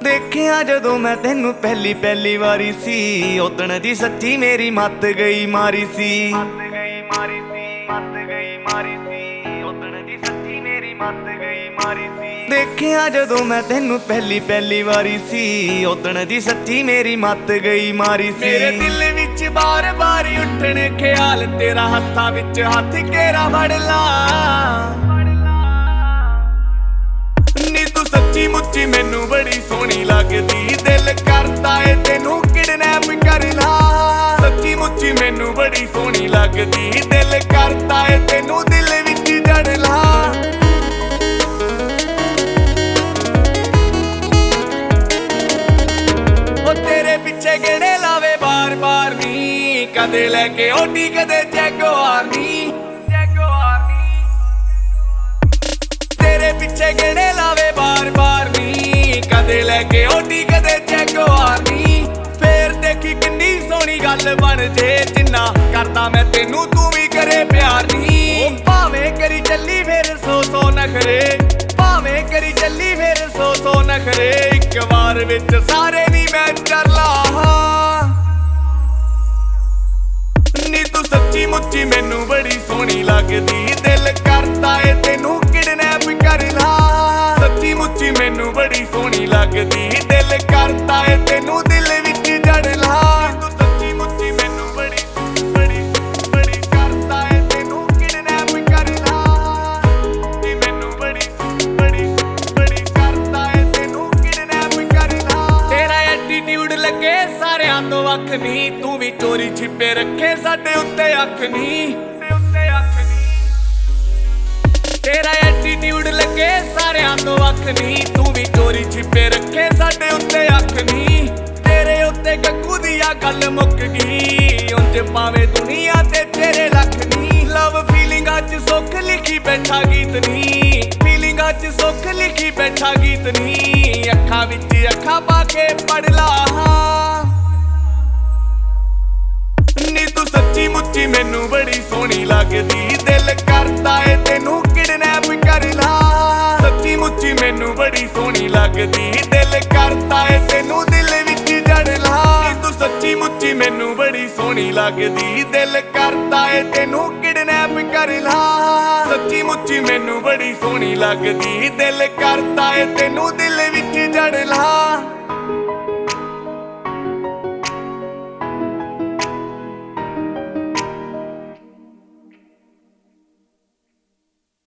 ਦੇਖਿਆ ਜਦੋਂ ਮੈਂ ਤੈਨੂੰ ਪਹਿਲੀ ਵਾਰੀ ਸੀ, ਉਦਣ ਦੀ ਸੱਚੀ ਮੇਰੀ ਮੱਤ ਗਈ ਮਾਰੀ ਸੀ। ਦੇਖਿਆ ਜਦੋਂ ਮੈਂ ਤੈਨੂੰ ਪਹਿਲੀ ਵਾਰੀ ਸੀ, ਉਦਣ ਦੀ ਸੱਚੀ ਮੇਰੀ ਮੱਤ ਗਈ ਮਾਰੀ ਸੀ। ਮੇਰੇ ਦਿਲ ਵਿੱਚ ਬਾਰ-ਬਾਰ ਉੱਠਣ ਖਿਆਲ ਤੇਰਾ, ਹੱਥਾਂ ਵਿੱਚ ਹੱਥ ਕੇਰਾ ਫੜ ਲਾ। ਨੀ ਤੂੰ ਸੱਚੀ ਮੁੱਚੀ ਮੈਨੂੰ ਬੜੀ ਸੋਹਣੀ ਲੱਗਦੀ, ਦਿਲ ਕਰਦਾ ਏ ਤੈਨੂੰ ਕਿਡਨੈਪ ਕਰ ਲਾ। ਸੱਚੀ ਮੁੱਚੀ ਮੈਨੂੰ ਬੜੀ ਸੋਹਣੀ ਲੱਗਦੀ, ਦਿਲ ਕਰਦਾ ਏ ਤੈਨੂੰ ਦਿਲ ਵਿੱਚ ਜੜ ਲਾ। ਉਹ ਤੇਰੇ ਪਿੱਛੇ ਗੇੜੇ ਲਾਵੇ ਬਾਰ-ਬਾਰ ਨੀ, ਕਦੇ ਲੈ ਕੇ ਓਡੀ ਕਦੇ ਜੈਗੁਆਰ ਨੀ। ਤੇਰੇ ਪਿੱਛੇ ਗੇੜੇ ਲਾਵੇ ਬਾਰ-ਬਾਰ ਨੀ, ਕਦੇ ਲੈ ਕੇ ਓਡੀ ਕਦੇ ਜੈਗੁਆਰ ਨੀ। ਫੇਰ ਦੇਖੀ ਕਿੰਨੀ ਸੋਹਣੀ ਗੱਲ ਬਣ ਜੇ, ਜਿੰਨਾ ਕਰਦਾ ਮੈਂ ਤੈਨੂੰ ਤੂੰ ਵੀ ਕਰੇ ਪਿਆਰ ਨੀ। ਉਹ ਭਾਵੇਂ ਕਰੀ ਚੱਲੀ ਫੇਰ ਸੌ ਨਖਰੇ, ਭਾਵੇਂ ਕਰੀ ਚੱਲੀ ਫੇਰ ਸੌ ਨਖਰੇ, ਇੱਕ ਵਾਰ ਵਿੱਚ ਸਾਰੇ ਨੀ ਮੈਂ ਕਰ ਲਾ। ਨੀ ਤੂੰ ਸੱਚੀ ਮੁੱਚੀ ਮੈਨੂੰ ਬੜੀ ਸੋਹਣੀ ਲੱਗਦੀ, ਦਿਲ ਕਰਦਾ ਏ ਤੈਨੂੰ ਕਿਡਨੈਪ ਕਰ ਲਾ। ਸੱਚੀ ਮੁੱਚੀ ਮੈਨੂੰ ਬੜੀ ਸੋਹਣੀ ਲੱਗਦੀ, ਦਿਲ ਕਰਦਾ ਏ ਤੈਨੂੰ ਦਿਲ ਵਿੱਚ ਜੜ ਲਾ। ਤੂੰ ਸੱਚੀ ਮੁੱਚੀ ਮੈਨੂੰ ਬੜੀ ਕਰਦਾ ਏ ਤੈਨੂੰ ਕਿਡਨੈਪ ਕਰ ਲਾ। ਨੀ ਮੈਨੂੰ ਬੜੀ ਕਰਦਾ ਏ ਤੈਨੂੰ ਕਿਡਨੈਪ ਕਰ ਲਾ। ਤੇਰਾ ਐਟੀਟਿਊਡ ਲੱਗੇ ਸਾਰਿਆਂ ਤੋਂ ਵੱਖ ਨੀ, ਤੂੰ ਵੀ ਚੋਰੀ ਛਿਪੇ ਰੱਖੇ ਸਾਡੇ ਉੱਤੇ ਅੱਖ ਨੀ। ਤੇਰਾ ਐਟੀਟਿਊਡ ਲੱਗੇ ਸਾਰਿਆਂ ਤੋਂ ਵੱਖ ਨੀ, ਤੂੰ ਵੀ ਚੋਰੀ ਛਿਪੇ ਰੱਖੇ ਸਾਡੇ ਉੱਤੇ ਅੱਖ ਨੀ। ਤੇਰੇ ਉੱਤੇ ਗੱਗੂ ਦੀ ਆ ਗੱਲ ਮੁੱਕ ਗਈ, ਉਂਝ ਭਾਵੇਂ ਦੁਨੀਆ ਤੇ ਤੇਰੇ ਲੱਖ ਨੀ। ਲਵ ਫੀਲਿੰਗਾਂ 'ਚ ਸੁੱਖ ਲਿਖੀ ਬੈਠਾ ਗੀਤ ਨੀ, ਫੀਲਿੰਗਾਂ 'ਚ ਸੁੱਖ ਲਿਖੀ ਬੈਠਾ ਗੀਤ ਨੀ। ਅੱਖਾਂ ਵਿੱਚ ਅੱਖਾਂ ਪਾ ਕੇ ਪੜ ਲਾ। ਨੀ ਤੂੰ ਸੱਚੀ ਮੁੱਚੀ ਮੈਨੂੰ ਬੜੀ ਸੋਹਣੀ ਲੱਗਦੀ, ਦਿਲ ਕਰਦਾ ਏ ਤੈਨੂੰ ਕਿਡਨੈਪ ਕਰ ਲਾ। ਸੱਚੀ ਮੁੱਚੀ ਮੈਨੂੰ ਬੜੀ ਸੋਹਣੀ ਲੱਗਦੀ, ਦਿਲ ਕਰਦਾ ਏ ਤੈਨੂੰ ਦਿਲ ਵਿੱਚ ਜੜ ਲਾ। ਨੀ ਤੂੰ ਸੱਚੀ ਮੁੱਚੀ ਮੈਨੂੰ ਬੜੀ ਸੋਹਣੀ ਲੱਗਦੀ, ਦਿਲ ਕਰਦਾ ਏ ਤੈਨੂੰ ਕਿਡਨੈਪ ਕਰ ਲਾ। ਸੱਚੀ ਮੁੱਚੀ ਮੈਨੂੰ ਬੜੀ ਸੋਹਣੀ ਲੱਗਦੀ, ਦਿਲ ਕਰਦਾ ਏ ਤੈਨੂੰ ਦਿਲ ਵਿੱਚ ਜੜ ਲਾ।